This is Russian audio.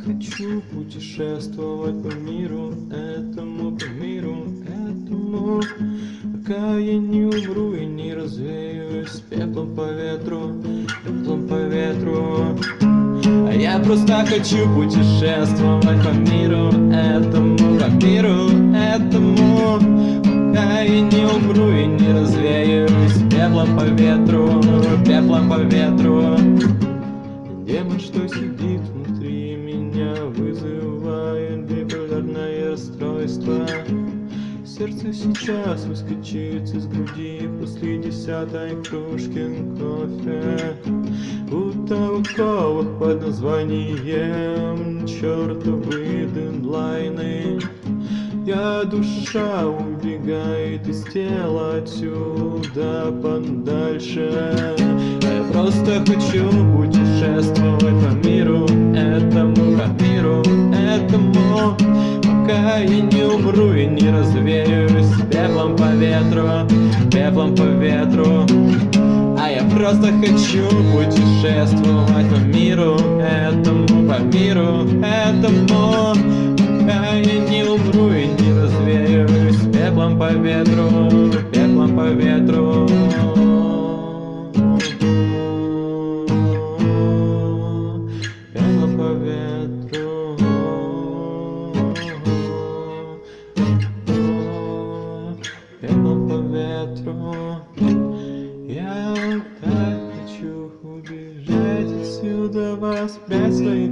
хочу путешествовать по миру этому, пока я не умру и не развеюсь пеплом по ветру, пеплом по ветру. А я просто хочу путешествовать по миру этому, пока я не умру и не развеюсь пеплом по ветру, пеплом по ветру. Демон, что сидит внутри меня, вызывает биполярное расстройство. Сердце сейчас выскочит из груди после 10-й кружки кофе. У Табаковых под названием чертовы дедлайны. Я душа убегает из тела отсюда подальше. Я просто хочу путешествовать по миру этому, пока я не умру и не развеюсь пеплом по ветру, пеплом по ветру. А я просто хочу путешествовать по миру этому, пока я не умру и не развеюсь пеплом по ветру, пеплом по ветру. Пеплом по ветру, пеплом по ветру. Я так хочу убежать отсюда, воспрять свои